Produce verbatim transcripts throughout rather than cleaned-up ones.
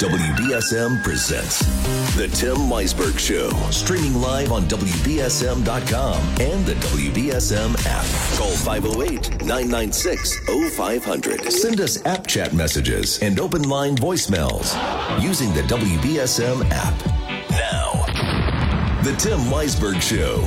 W B S M presents The Tim Weisberg Show. Streaming live on W B S M dot com and the W B S M app. Call five oh eight, nine nine six, oh five hundred. Send us app chat messages and open line voicemails using the W B S M app. Now, The Tim Weisberg Show.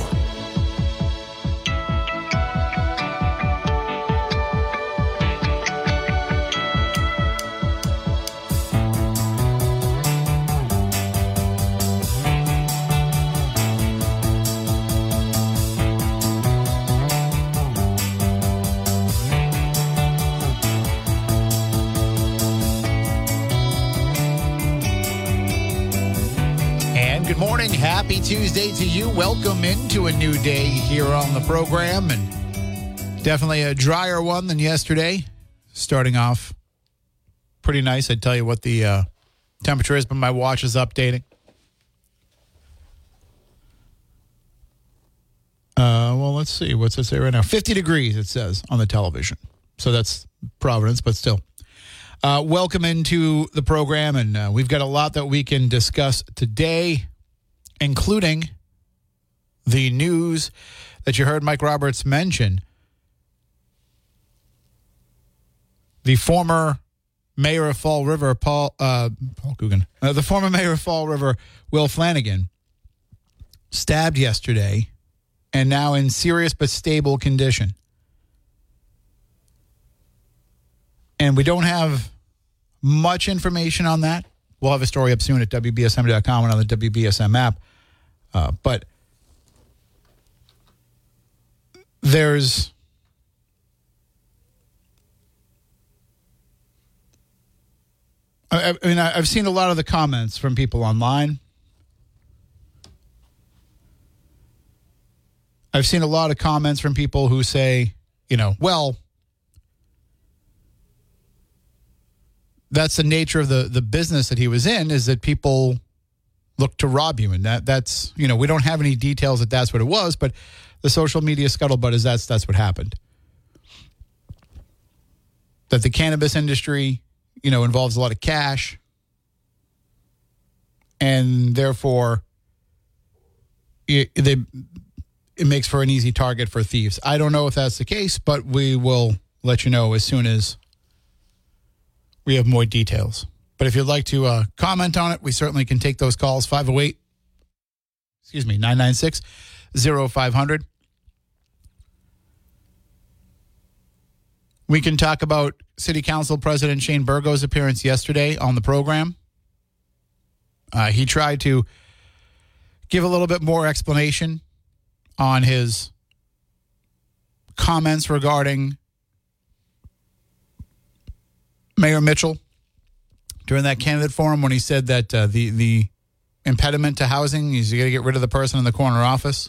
Good morning. Happy Tuesday to you. Welcome into a new day here on the program, and definitely a drier one than yesterday. Starting off pretty nice. I'd tell you what the uh, temperature is, but my watch is updating. Uh, well, let's see. What's it say right now? fifty degrees, it says on the television. So that's Providence, but still. Uh, welcome into the program, and uh, we've got a lot that we can discuss today, including the news that you heard Mike Roberts mention. The former mayor of Fall River, Paul uh, Paul Coogan, uh, the former mayor of Fall River, Will Flanagan, stabbed yesterday and now in serious but stable condition. And we don't have much information on that. We'll have a story up soon at W B S M dot com and on the W B S M app. Uh, but there's I, I mean, I've seen a lot of the comments from people online. I've seen a lot of comments from people who say, you know, well, that's the nature of the, the business that he was in, is that people look to rob you. And that that's, you know, we don't have any details that that's what it was, but the social media scuttlebutt is that's, that's what happened. That the cannabis industry, you know, involves a lot of cash, and therefore it, they, it makes for an easy target for thieves. I don't know if that's the case, but we will let you know as soon as we have more details. But if you'd like to uh, comment on it, we certainly can take those calls. five oh eight, excuse me, nine nine six, oh five hundred. We can talk about City Council President Shane Burgo's appearance yesterday on the program. Uh, he tried to give a little bit more explanation on his comments regarding Mayor Mitchell during that candidate forum, when he said that uh, the the impediment to housing is you got to get rid of the person in the corner office.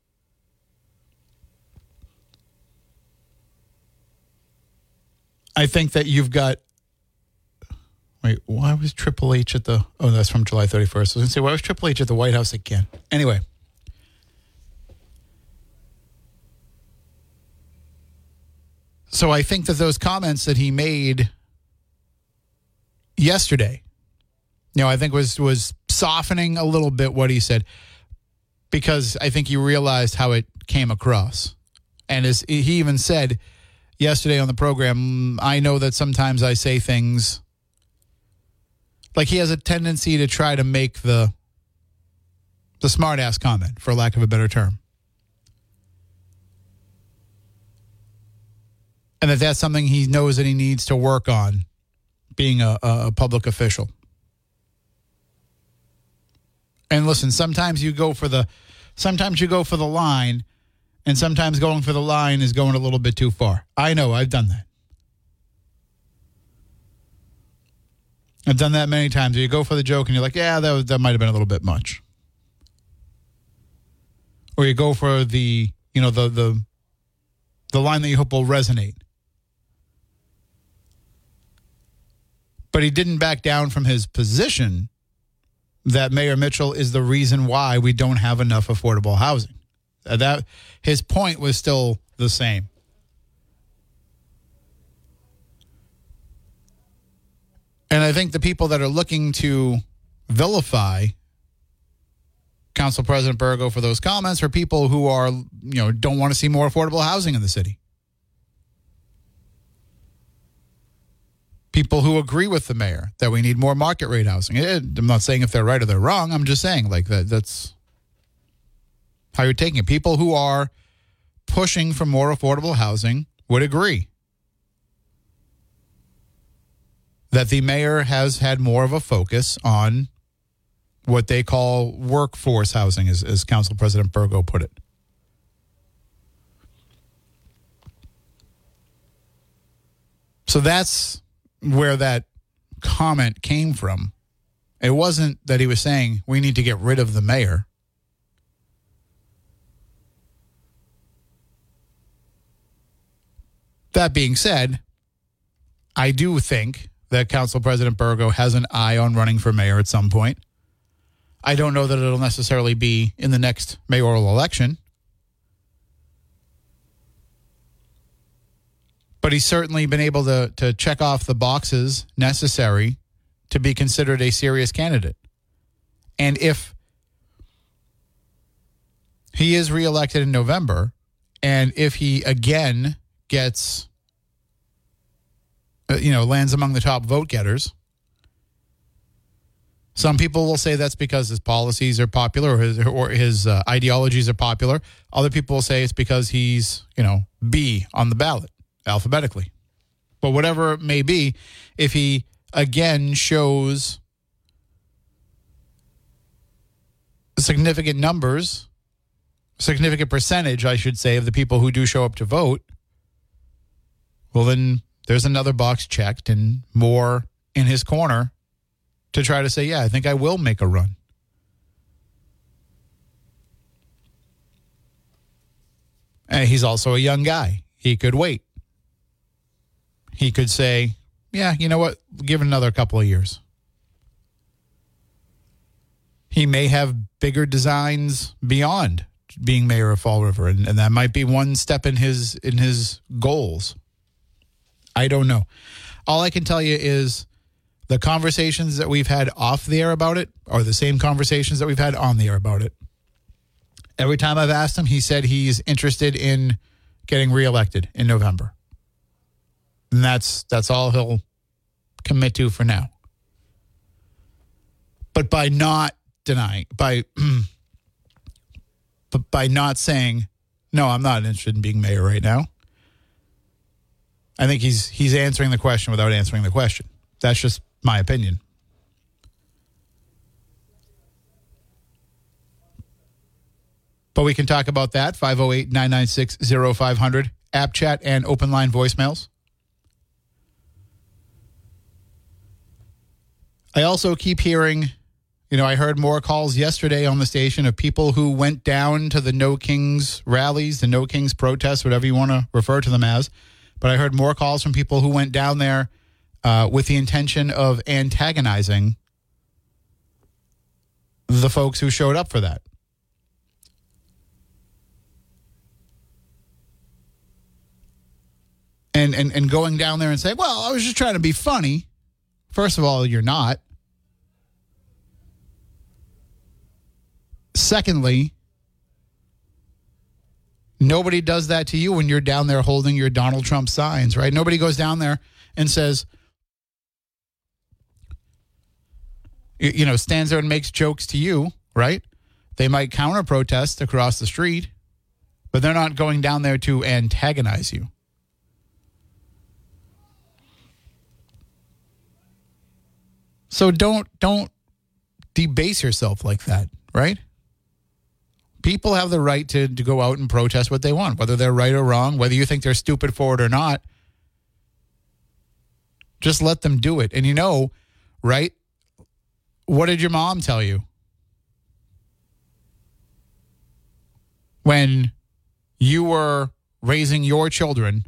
I think that you've got. Wait, why was Triple H at the? Oh, that's from July thirty-first. I was going to say, why was Triple H at the White House again? Anyway. So I think that those comments that he made yesterday, you know, I think was was softening a little bit what he said, because I think he realized how it came across. And as he even said yesterday on the program, I know that sometimes I say things, like he has a tendency to try to make the the smart-ass comment, for lack of a better term. And that that's something he knows that he needs to work on, being a, a public official. And listen, sometimes you go for the, sometimes you go for the line, and sometimes going for the line is going a little bit too far. I know, I've done that. I've done that many times. You go for the joke and you're like, yeah, that was, that might have been a little bit much. Or you go for the, you know, the the the line that you hope will resonate. But he didn't back down from his position that Mayor Mitchell is the reason why we don't have enough affordable housing. Uh, that his point was still the same. And I think the people that are looking to vilify Council President Burgo for those comments are people who are, you know, don't want to see more affordable housing in the city. People who agree with the mayor that we need more market rate housing. I'm not saying if they're right or they're wrong. I'm just saying like that. That's how you're taking it. People who are pushing for more affordable housing would agree that the mayor has had more of a focus on what they call workforce housing, as, as Council President Burgo put it. So that's where that comment came from. It wasn't that he was saying we need to get rid of the mayor. That being said, I do think that Council President Burgo has an eye on running for mayor at some point. I don't know that it'll necessarily be in the next mayoral election. But he's certainly been able to, to check off the boxes necessary to be considered a serious candidate. And if he is reelected in November, and if he again gets, uh, you know, lands among the top vote getters, some people will say that's because his policies are popular or his, or his uh, ideologies are popular. Other people will say it's because he's, you know, B on the ballot alphabetically. But whatever it may be, if he again shows significant numbers, significant percentage, I should say, of the people who do show up to vote, well, then there's another box checked and more in his corner to try to say, yeah, I think I will make a run. And he's also a young guy. He could wait. He could say, yeah, you know what? Give it another couple of years. He may have bigger designs beyond being mayor of Fall River, and, and that might be one step in his in his goals. I don't know. All I can tell you is the conversations that we've had off the air about it are the same conversations that we've had on the air about it. Every time I've asked him, he said he's interested in getting reelected in November. And that's that's all he'll commit to for now. But by not denying, by but by not saying, no, I'm not interested in being mayor right now, I think he's he's answering the question without answering the question. That's just my opinion. But we can talk about that, five oh eight, nine nine six, oh five hundred, app chat and open line voicemails. I also keep hearing, you know, I heard more calls yesterday on the station of people who went down to the No Kings rallies, the No Kings protests, whatever you want to refer to them as. But I heard more calls from people who went down there uh, with the intention of antagonizing the folks who showed up for that. And, and, and going down there and saying, well, I was just trying to be funny. First of all, you're not. Secondly, nobody does that to you when you're down there holding your Donald Trump signs, right? Nobody goes down there and says, you know, stands there and makes jokes to you, right? They might counter protest across the street, but they're not going down there to antagonize you. So don't don't debase yourself like that, right? People have the right to, to go out and protest what they want, whether they're right or wrong, whether you think they're stupid for it or not. Just let them do it. And you know, right? What did your mom tell you when you were raising your children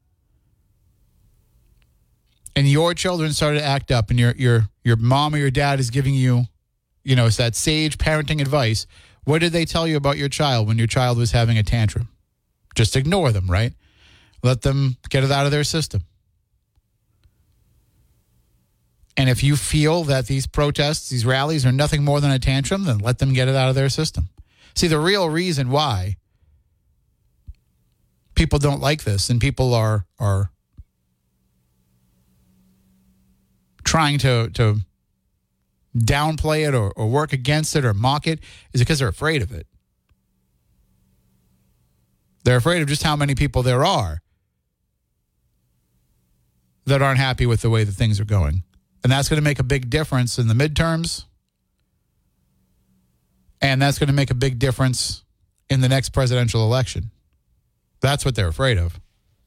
and your children started to act up and your your your mom or your dad is giving you, you know, it's that sage parenting advice? What did they tell you about your child when your child was having a tantrum? Just ignore them, right? Let them get it out of their system. And if you feel that these protests, these rallies are nothing more than a tantrum, then let them get it out of their system. See, the real reason why people don't like this and people are are trying to, to downplay it or, or work against it or mock it is because they're afraid of it. They're afraid of just how many people there are that aren't happy with the way that things are going. And that's going to make a big difference in the midterms. And that's going to make a big difference in the next presidential election. That's what they're afraid of.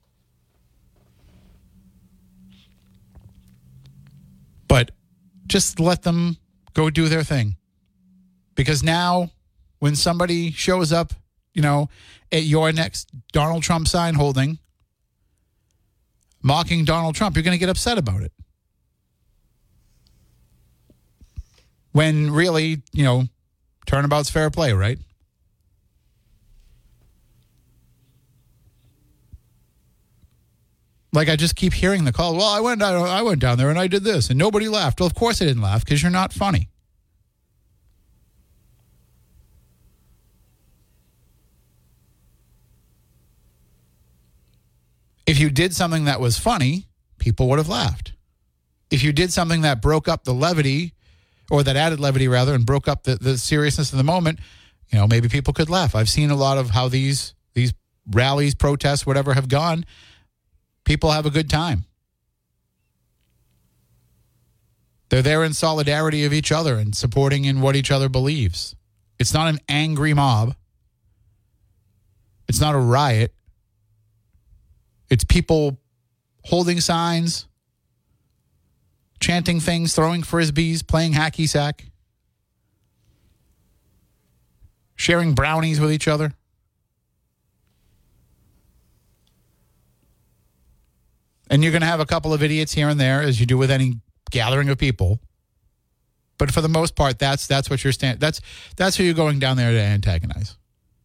But just let them go do their thing. Because now, when somebody shows up, you know, at your next Donald Trump sign holding, mocking Donald Trump, you're going to get upset about it. When really, you know, turnabout's fair play, right? Like, I just keep hearing the call. Well, I went, I went down there and I did this and nobody laughed. Well, of course I didn't laugh because you're not funny. If you did something that was funny, people would have laughed. If you did something that broke up the levity, or that added levity rather, and broke up the, the seriousness of the moment, you know, maybe people could laugh. I've seen a lot of how these these rallies, protests, whatever have gone. People have a good time. They're there in solidarity of each other and supporting in what each other believes. It's not an angry mob. It's not a riot. It's people holding signs, chanting things, throwing frisbees, playing hacky sack, sharing brownies with each other. And you're going to have a couple of idiots here and there, as you do with any gathering of people. But for the most part, that's that's what you're stand. That's that's who you're going down there to antagonize.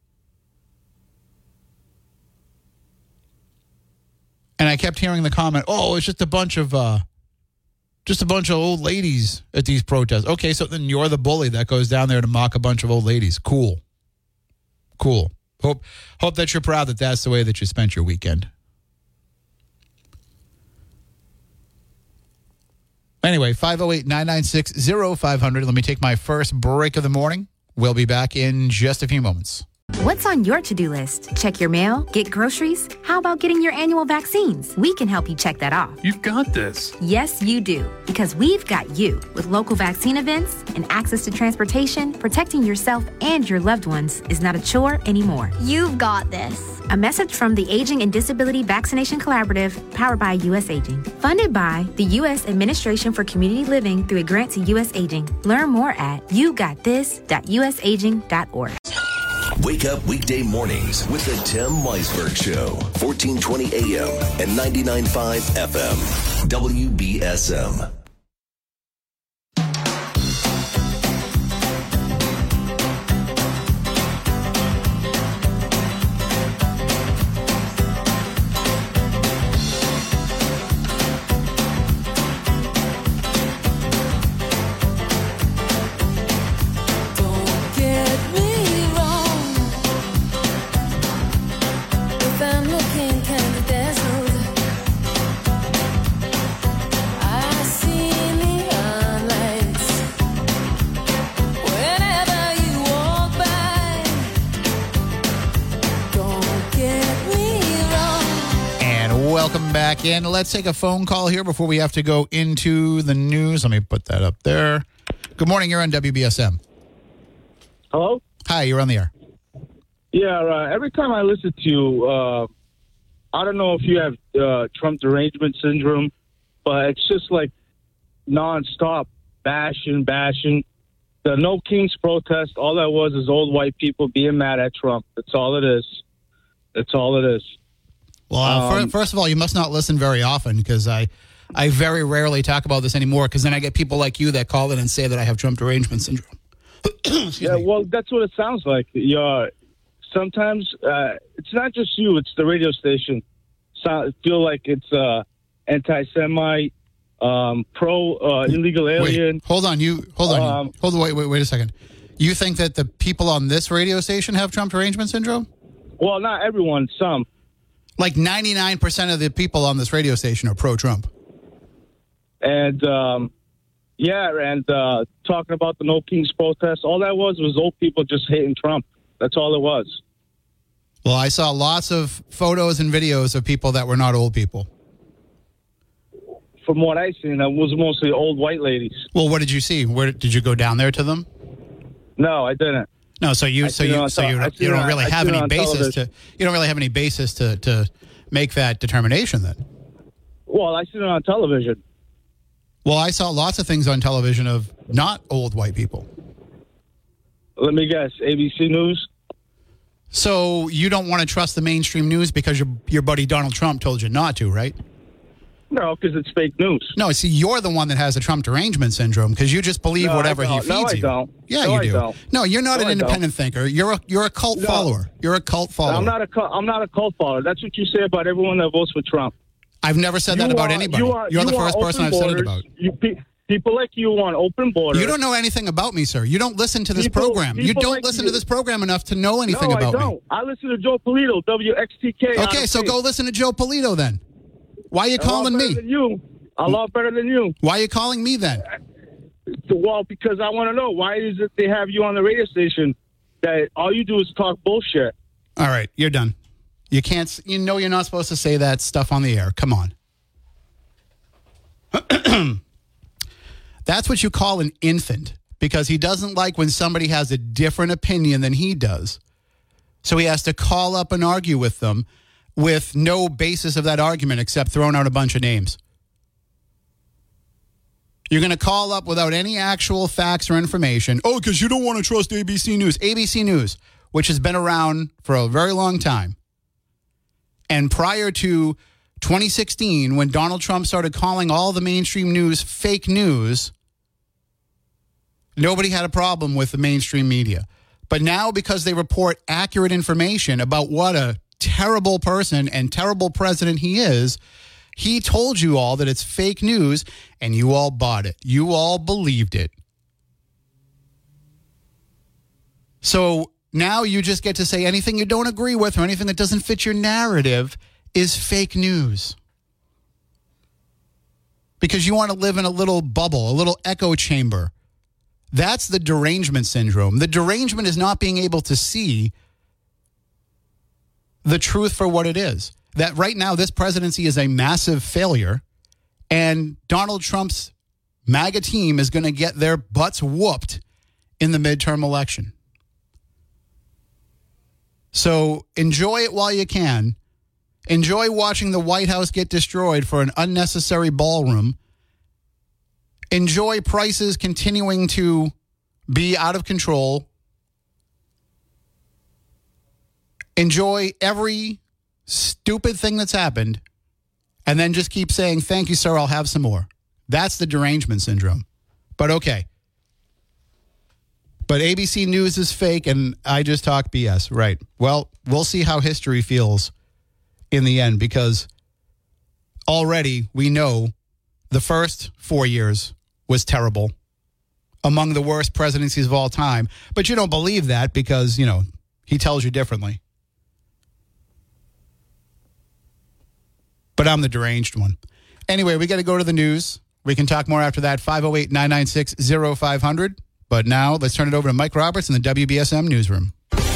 And I kept hearing the comment, "Oh, it's just a bunch of, uh, just a bunch of old ladies at these protests." Okay, so then you're the bully that goes down there to mock a bunch of old ladies. Cool, cool. Hope hope that you're proud that that's the way that you spent your weekend. Anyway, five oh eight, nine nine six, oh five hundred. Let me take my first break of the morning. We'll be back in just a few moments. What's on your to-do list? Check your mail? Get groceries? How about getting your annual vaccines? We can help you check that off. You've got this. Yes, you do. Because we've got you. With local vaccine events and access to transportation, protecting yourself and your loved ones is not a chore anymore. You've got this. A message from the Aging and Disability Vaccination Collaborative, powered by U S Aging. Funded by the U S Administration for Community Living through a grant to U S Aging. Learn more at you got this dot u s aging dot org. Wake up weekday mornings with the Tim Weisberg Show, fourteen twenty A M and ninety-nine point five F M, W B S M. Back in. Let's take a phone call here before we have to go into the news. Let me put that up there. Good morning. You're on W B S M. Hello? Hi, you're on the air. Yeah, uh, every time I listen to you, uh, I don't know if you have uh, Trump derangement syndrome, but it's just like nonstop bashing, bashing. The No Kings protest, all that was is old white people being mad at Trump. That's all it is. That's all it is. Well, uh, Um, first of all, you must not listen very often because I, I very rarely talk about this anymore because then I get people like you that call in and say that I have Trump derangement syndrome. Yeah, me. well, that's what it sounds like. You're, sometimes uh, it's not just you; it's the radio station. So, I feel like it's uh, anti-Semite, um, pro uh, illegal alien. Wait, hold on, you hold on, Um, hold on. Wait, wait, wait a second. You think that the people on this radio station have Trump derangement syndrome? Well, not everyone, some. Like ninety-nine percent of the people on this radio station are pro-Trump. And, um, yeah, and uh, talking about the No Kings protest, all that was was old people just hating Trump. That's all it was. Well, I saw lots of photos and videos of people that were not old people. From what I seen, it was mostly old white ladies. Well, what did you see? Where did you go down there to them? No, I didn't. No, so you I so seen it you on so tel- you I don't, seen you it don't on- really I have seen it any on basis television. to you don't really have any basis to to make that determination then. Well, I seen it on television. Well, I saw lots of things on television of not old white people. Let me guess, A B C News? So you don't want to trust the mainstream news because your your buddy Donald Trump told you not to, right? No, because it's fake news. No, see, you're the one that has a Trump derangement syndrome because you just believe No, I whatever he don't. feeds No, I you. don't. Yeah, No, you I do. don't. No, you're not No, an I independent thinker. You're a you're a cult No. follower. You're a cult follower. I'm not a cult, I'm not a cult follower. That's what you say about everyone that votes for Trump. I've never said that You about want- anybody. you want- you're you the want first person I've open said it borders. about. You, pe- people like you want open borders. You don't know anything about me, sir. You don't listen to this People- program. You people don't like listen you. to this program enough to know No, anything I about don't. me. I listen to Joe Polito, W X T K. out Okay, of so state. go listen to Joe Polito then. Why are you A lot calling better me? Than you. A lot better than you. Why are you calling me then? Well, because I want to know, why is it they have you on the radio station that all you do is talk bullshit? All right, you're done. You can't. s- You know you're not supposed to say that stuff on the air. Come on. That's what you call an infant because he doesn't like when somebody has a different opinion than he does. So he has to call up and argue with them with no basis of that argument except throwing out a bunch of names. You're going to call up without any actual facts or information. Oh, because you don't want to trust A B C News. A B C News, which has been around for a very long time. And prior to twenty sixteen, when Donald Trump started calling all the mainstream news fake news, nobody had a problem with the mainstream media. But now, because they report accurate information about what a terrible person and terrible president he is, he told you all that it's fake news, and you all bought it. You all believed it. So now you just get to say anything you don't agree with or anything that doesn't fit your narrative is fake news. Because you want to live in a little bubble, a little echo chamber. That's the derangement syndrome. The derangement is not being able to see the truth for what it is. That right now, this presidency is a massive failure, and Donald Trump's MAGA team is going to get their butts whooped in the midterm election. So enjoy it while you can. Enjoy watching the White House get destroyed for an unnecessary ballroom. Enjoy prices continuing to be out of control. Enjoy every stupid thing that's happened, and then just keep saying, thank you, sir, I'll have some more. That's the derangement syndrome. But okay. But A B C News is fake, and I just talk B S. Right. Well, we'll see how history feels in the end, because already we know the first four years was terrible, among the worst presidencies of all time. But you don't believe that because, you know, he tells you differently. But I'm the deranged one. Anyway, we got to go to the news. We can talk more after that. five oh eight, nine nine six, oh five hundred. But now let's turn it over to Mike Roberts in the W B S M newsroom.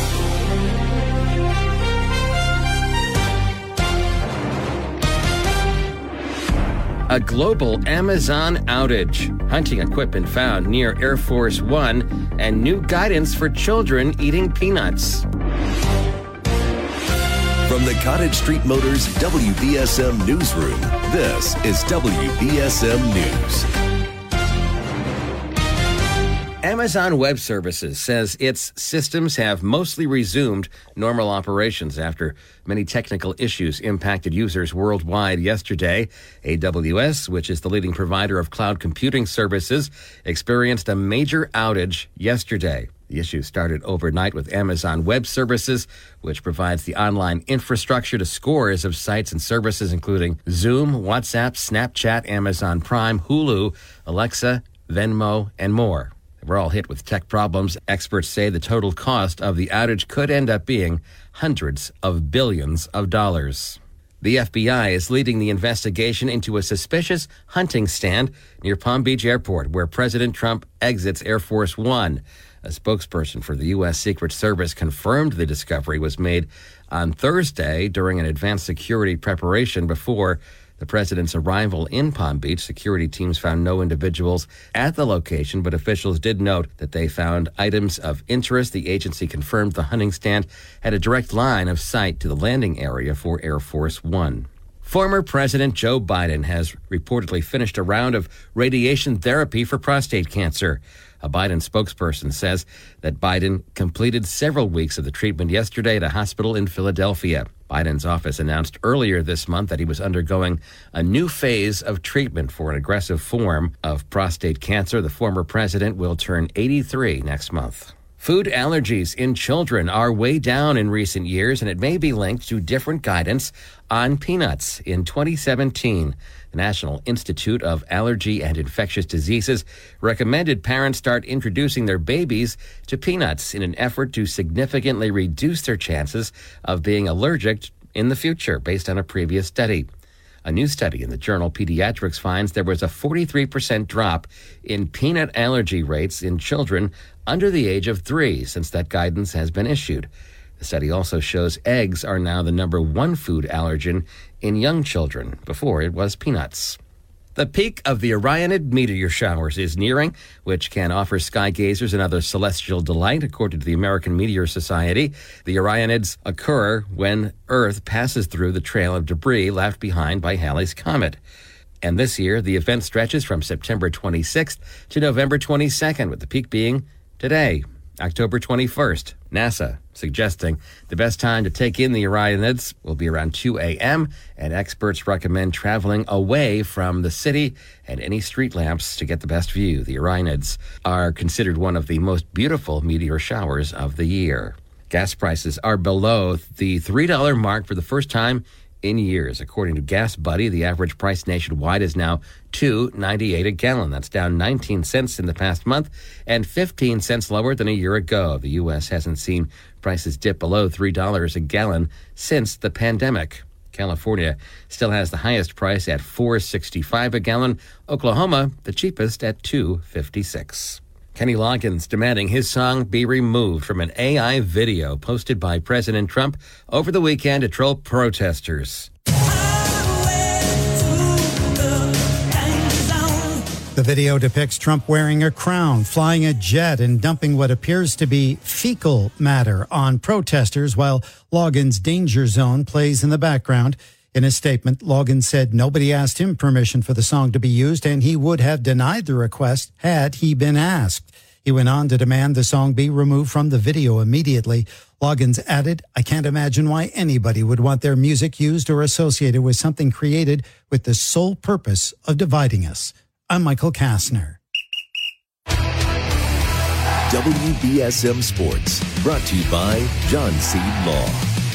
A global Amazon outage. Hunting equipment found near Air Force One, and new guidance for children eating peanuts. From the Cottage Street Motors W B S M newsroom, this is W B S M News. Amazon Web Services says its systems have mostly resumed normal operations after many technical issues impacted users worldwide yesterday. A W S, which is the leading provider of cloud computing services, experienced a major outage yesterday. The issue started overnight with Amazon Web Services, which provides the online infrastructure to scores of sites and services, including Zoom, WhatsApp, Snapchat, Amazon Prime, Hulu, Alexa, Venmo, and more. We're all hit with tech problems. Experts say the total cost of the outage could end up being hundreds of billions of dollars. The F B I is leading the investigation into a suspicious hunting stand near Palm Beach Airport, where President Trump exits Air Force One. A spokesperson for the U S. Secret Service confirmed the discovery was made on Thursday during an advanced security preparation before the president's arrival in Palm Beach. Security teams found no individuals at the location, but officials did note that they found items of interest. The agency confirmed the hunting stand had a direct line of sight to the landing area for Air Force One. Former President Joe Biden has reportedly finished a round of radiation therapy for prostate cancer. A Biden spokesperson says that Biden completed several weeks of the treatment yesterday at a hospital in Philadelphia. Biden's office announced earlier this month that he was undergoing a new phase of treatment for an aggressive form of prostate cancer. The former president will turn eighty-three next month. Food allergies in children are way down in recent years, and it may be linked to different guidance on peanuts. In twenty seventeen, the National Institute of Allergy and Infectious Diseases recommended parents start introducing their babies to peanuts in an effort to significantly reduce their chances of being allergic in the future, based on a previous study. A new study in the journal Pediatrics finds there was a forty-three percent drop in peanut allergy rates in children under the age of three since that guidance has been issued. The study also shows eggs are now the number one food allergen in young children. Before, it was peanuts. The peak of the Orionid meteor showers is nearing, which can offer sky gazers another celestial delight, according to the American Meteor Society. The Orionids occur when Earth passes through the trail of debris left behind by Halley's Comet. And this year, the event stretches from September twenty-sixth to November twenty-second, with the peak being today, October twenty-first. NASA suggesting the best time to take in the Orionids will be around two a.m., and experts recommend traveling away from the city and any street lamps to get the best view. The Orionids are considered one of the most beautiful meteor showers of the year. Gas prices are below the three dollars mark for the first time in years. According to Gas Buddy, the average price nationwide is now two dollars and ninety-eight cents a gallon. That's down nineteen cents in the past month and fifteen cents lower than a year ago. The U S hasn't seen prices dip below three dollars a gallon since the pandemic. California still has the highest price at four dollars and sixty-five cents a gallon. Oklahoma, the cheapest at two dollars and fifty-six cents. Kenny Loggins demanding his song be removed from an A I video posted by President Trump over the weekend to troll protesters. The video depicts Trump wearing a crown, flying a jet, and dumping what appears to be fecal matter on protesters while Loggins' Danger Zone plays in the background. In a statement, Loggins said nobody asked him permission for the song to be used, and he would have denied the request had he been asked. He went on to demand the song be removed from the video immediately. Loggins added, "I can't imagine why anybody would want their music used or associated with something created with the sole purpose of dividing us." I'm Michael Kastner. W B S M Sports, brought to you by John Seed Law.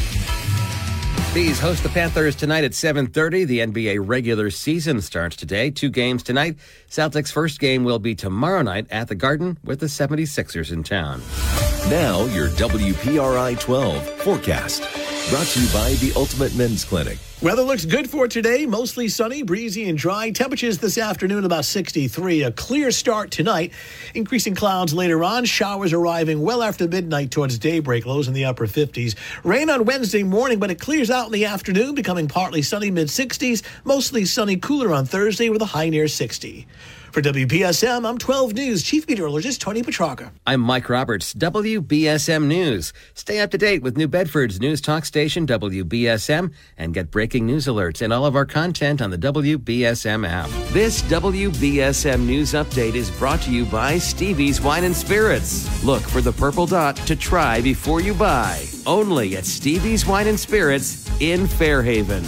Bees host the Panthers tonight at seven thirty. The N B A regular season starts today. Two games tonight. Celtics' first game will be tomorrow night at the Garden with the seventy-sixers in town. Now your W P R I twelve forecast, brought to you by the Ultimate Men's Clinic. Weather looks good for today. Mostly sunny, breezy, and dry. Temperatures this afternoon about sixty-three. A clear start tonight. Increasing clouds later on. Showers arriving well after midnight towards daybreak. Lows in the upper fifties. Rain on Wednesday morning, but it clears out in the afternoon, becoming partly sunny, mid-sixties. Mostly sunny, cooler on Thursday with a high near sixty. For W B S M, I'm twelve News Chief Meteorologist Tony Petrarca. I'm Mike Roberts, W B S M News. Stay up to date with New Bedford's news talk station, W B S M, and get breaking news alerts and all of our content on the W B S M app. This W B S M News Update is brought to you by Stevie's Wine and Spirits. Look for the purple dot to try before you buy. Only at Stevie's Wine and Spirits in Fairhaven.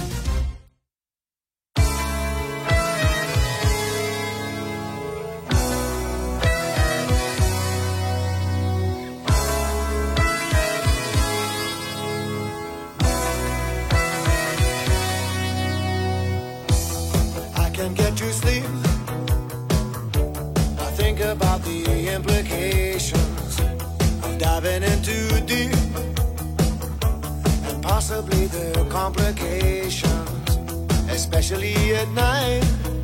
think about the implications of diving in too deep, and possibly the complications, especially at night.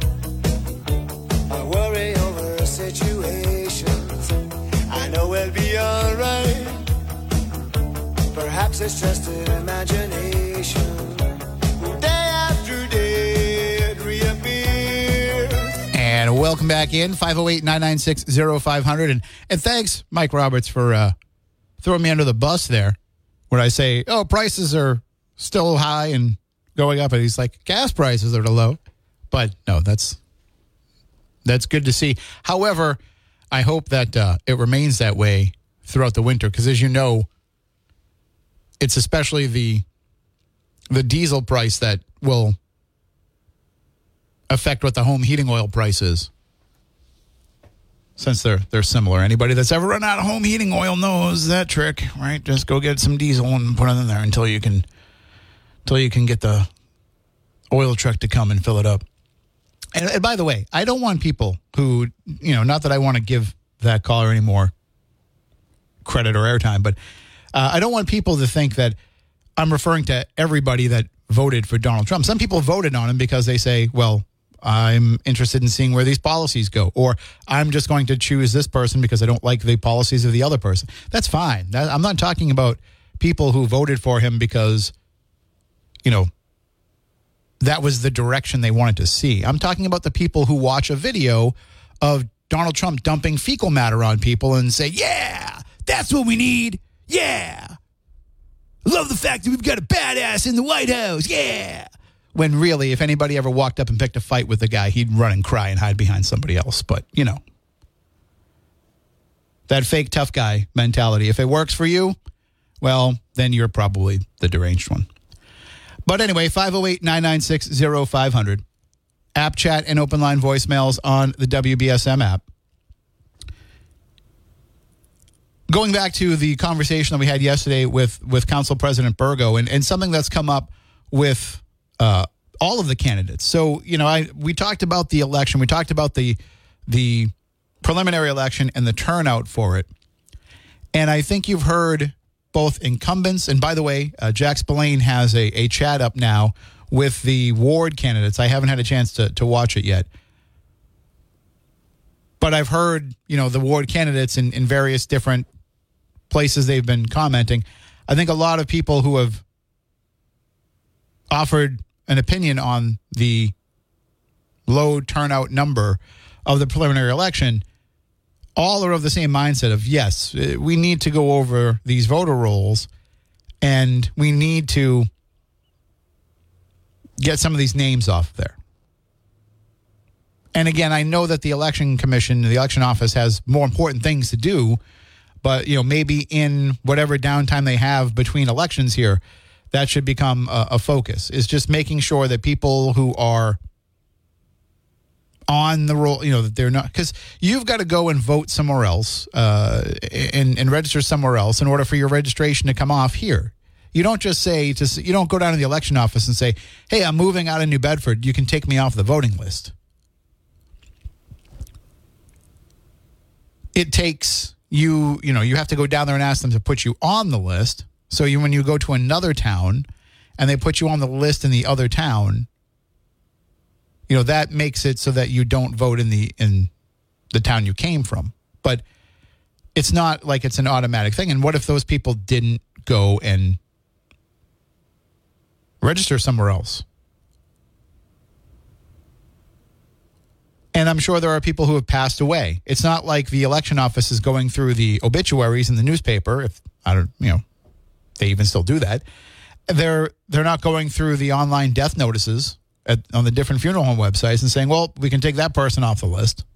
I worry over situations. I know we'll be alright. Perhaps it's just an imagination. Day after day it reappears. And welcome back in, five oh eight, nine nine six, oh five hundred. And, and thanks, Mike Roberts, for uh, throwing me under the bus there when I say, oh, prices are still high and going up. And he's like, gas prices are low. But no, that's that's good to see. However, I hope that uh, it remains that way throughout the winter because, as you know, it's especially the the diesel price that will affect what the home heating oil price is, since they're they're similar. Anybody that's ever run out of home heating oil knows that trick, right? Just go get some diesel and put it in there until you can until you can get the oil truck to come and fill it up. And, and by the way, I don't want people who, you know, not that I want to give that caller any more credit or airtime, but uh, I don't want people to think that I'm referring to everybody that voted for Donald Trump. Some people voted on him because they say, well, I'm interested in seeing where these policies go, or I'm just going to choose this person because I don't like the policies of the other person. That's fine. That, I'm not talking about people who voted for him because, you know, that was the direction they wanted to see. I'm talking about the people who watch a video of Donald Trump dumping fecal matter on people and say, yeah, that's what we need. Yeah. I love the fact that we've got a badass in the White House. Yeah. When really, if anybody ever walked up and picked a fight with the guy, he'd run and cry and hide behind somebody else. But, you know, that fake tough guy mentality. If it works for you, well, then you're probably the deranged one. But anyway, five oh eight, nine nine six, oh five hundred. App chat and open line voicemails on the W B S M app. Going back to the conversation that we had yesterday with, with Council President Burgo, and, and something that's come up with uh, all of the candidates. So, you know, I we talked about the election. We talked about the the preliminary election and the turnout for it. And I think you've heard both incumbents, and by the way, uh, Jack Spillane has a, a chat up now with the ward candidates. I haven't had a chance to, to watch it yet. But I've heard, you know, the ward candidates in, in various different places they've been commenting. I think a lot of people who have offered an opinion on the low turnout number of the preliminary election all are of the same mindset of, yes, we need to go over these voter rolls and we need to get some of these names off there. And again, I know that the election commission, the election office has more important things to do, but, you know, maybe in whatever downtime they have between elections here, that should become a, a focus, is just making sure that people who are on the roll, you know, that they're not, because you've got to go and vote somewhere else uh, and, and register somewhere else in order for your registration to come off here. You don't just say, to, you don't go down to the election office and say, hey, I'm moving out of New Bedford. You can take me off the voting list. It takes you, you know, you have to go down there and ask them to put you on the list. So you, when you go to another town and they put you on the list in the other town, you know, that makes it so that you don't vote in the in the town you came from. But it's not like it's an automatic thing. And what if those people didn't go and register somewhere else? And I'm sure there are people who have passed away. It's not like the election office is going through the obituaries in the newspaper. If I don't, you know, they even still do that. They're they're not going through the online death notices at, on the different funeral home websites and saying, well, we can take that person off the list.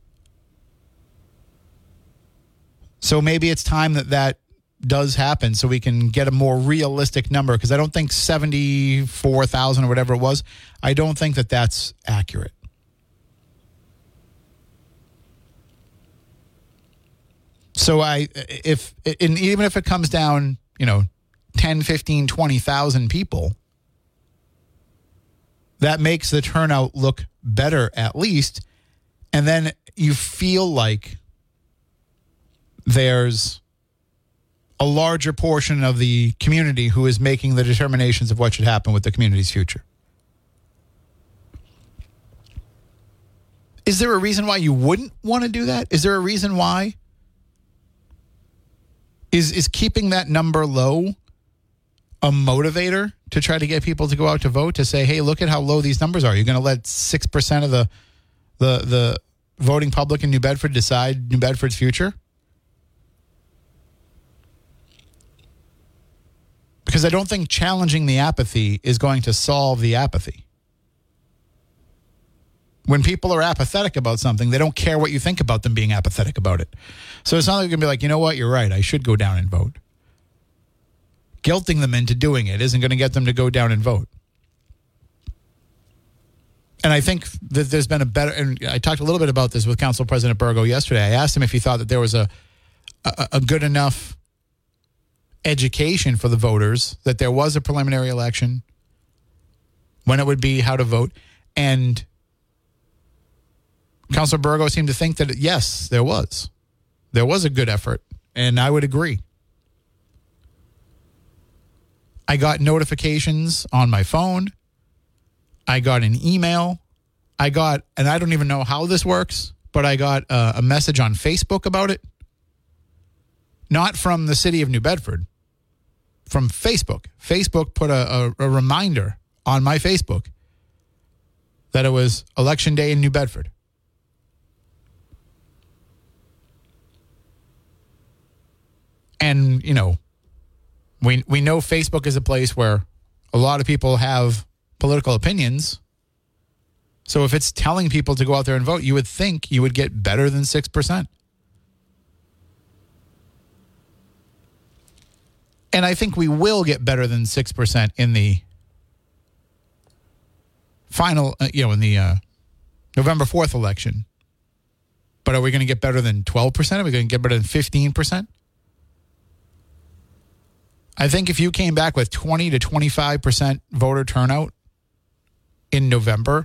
So maybe it's time that that does happen so we can get a more realistic number, because I don't think seventy-four thousand or whatever it was, I don't think that that's accurate. So I, if, and even if it comes down, you know, ten, fifteen, twenty thousand people, that makes the turnout look better at least. And then you feel like there's a larger portion of the community who is making the determinations of what should happen with the community's future. Is there a reason why you wouldn't want to do that? Is there a reason why? Is is keeping that number low a motivator to try to get people to go out to vote, to say, hey, look at how low these numbers are? You're going to let six percent of the, the, the voting public in New Bedford decide New Bedford's future? Because I don't think challenging the apathy is going to solve the apathy. When people are apathetic about something, they don't care what you think about them being apathetic about it. So it's not like you're going to be like, you know what, you're right, I should go down and vote. Guilting them into doing it isn't going to get them to go down and vote. And I think that there's been a better, and I talked a little bit about this with Council President Burgo yesterday. I asked him if he thought that there was a a, a good enough education for the voters, that there was a preliminary election, when it would be, how to vote. And Councilor Burgo seemed to think that, yes, there was. There was a good effort, and I would agree. I got notifications on my phone. I got an email. I got, and I don't even know how this works, but I got a, a message on Facebook about it. Not from the city of New Bedford, from Facebook. Facebook put a, a, a reminder on my Facebook that it was Election Day in New Bedford. And, you know, we we know Facebook is a place where a lot of people have political opinions. So if it's telling people to go out there and vote, you would think you would get better than six percent. And I think we will get better than six percent in the final, uh, you know, in the uh, November fourth election. But are we going to get better than twelve percent? Are we going to get better than fifteen percent? I think if you came back with twenty to twenty-five percent voter turnout in November,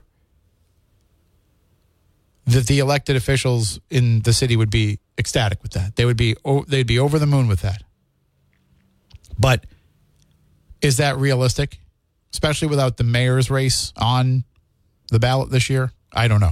that the elected officials in the city would be ecstatic with that. They would be they'd be over the moon with that. But is that realistic? Especially without the mayor's race on the ballot this year? I don't know.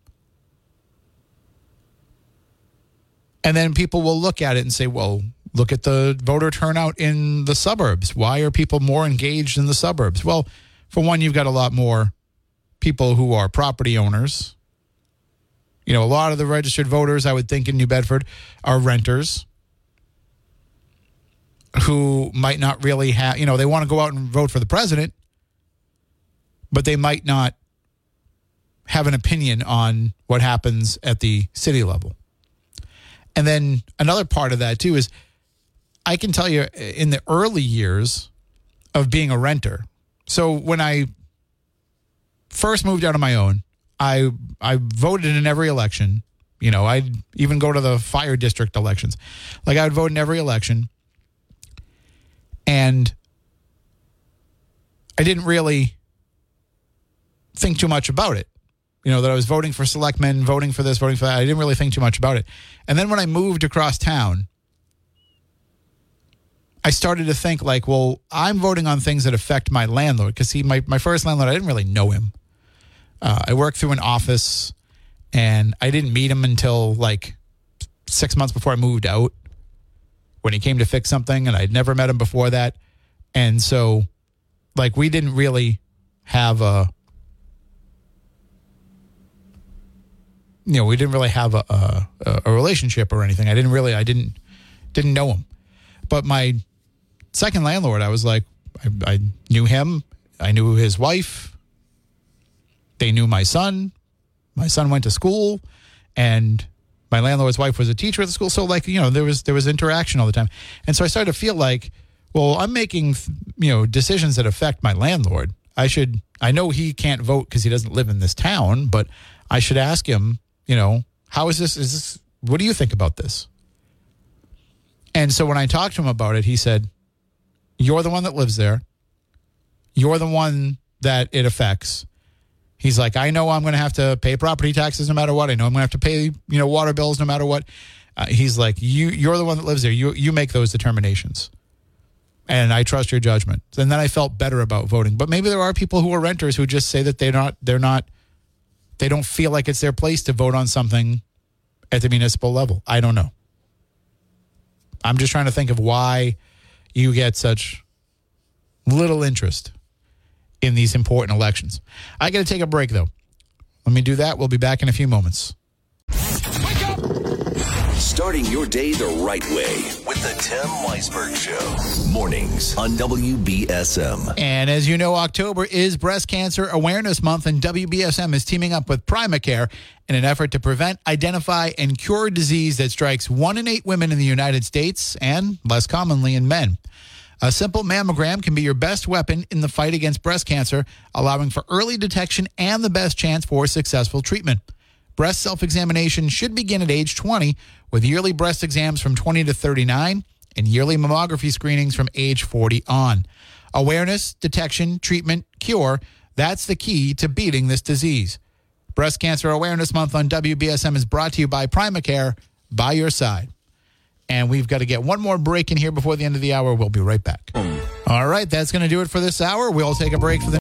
And then people will look at it and say, well, look at the voter turnout in the suburbs. Why are people more engaged in the suburbs? Well, for one, you've got a lot more people who are property owners. You know, a lot of the registered voters, I would think, in New Bedford are renters who might not really have, you know, they want to go out and vote for the president, but they might not have an opinion on what happens at the city level. And then another part of that, too, is I can tell you in the early years of being a renter. So when I first moved out on my own, I I voted in every election. You know, I'd even go to the fire district elections. Like, I would vote in every election. And I didn't really think too much about it. You know, that I was voting for selectmen, voting for this, voting for that. I didn't really think too much about it. And then when I moved across town, I started to think like, well, I'm voting on things that affect my landlord. Because he, my, my first landlord, I didn't really know him. Uh, I worked through an office, and I didn't meet him until like six months before I moved out, when he came to fix something, and I'd never met him before that. And so, like, we didn't really have a, you know, we didn't really have a, a, a relationship or anything. I didn't really, I didn't, didn't know him. But my second landlord, I was like, I, I knew him. I knew his wife. They knew my son. My son went to school, and my landlord's wife was a teacher at the school. So, like, you know, there was there was interaction all the time. And so I started to feel like, well, I'm making, you know, decisions that affect my landlord. I should, I know he can't vote because he doesn't live in this town, but I should ask him, you know, how is this, is this, what do you think about this? And so when I talked to him about it, he said, you're the one that lives there. You're the one that it affects. He's like, I know I'm going to have to pay property taxes no matter what. I know I'm going to have to pay, you know, water bills no matter what. Uh, he's like, you, you're the one that lives there. You, you make those determinations. And I trust your judgment. And then I felt better about voting. But maybe there are people who are renters who just say that they're not, they're not, they don't feel like it's their place to vote on something at the municipal level. I don't know. I'm just trying to think of why you get such little interest in these important elections. I got to take a break, though. Let me do that. We'll be back in a few moments. Starting your day the right way with the Tim Weisberg Show. Mornings on W B S M. And as you know, October is Breast Cancer Awareness Month, and W B S M is teaming up with Primacare in an effort to prevent, identify, and cure a disease that strikes one in eight women in the United States and less commonly in men. A simple mammogram can be your best weapon in the fight against breast cancer, allowing for early detection and the best chance for successful treatment. Breast self-examination should begin at age twenty, with yearly breast exams from twenty to thirty-nine and yearly mammography screenings from age forty on. Awareness, detection, treatment, cure, that's the key to beating this disease. Breast Cancer Awareness Month on W B S M is brought to you by Primacare, by your side. And we've got to get one more break in here before the end of the hour. We'll be right back. All right, that's going to do it for this hour. We'll take a break for the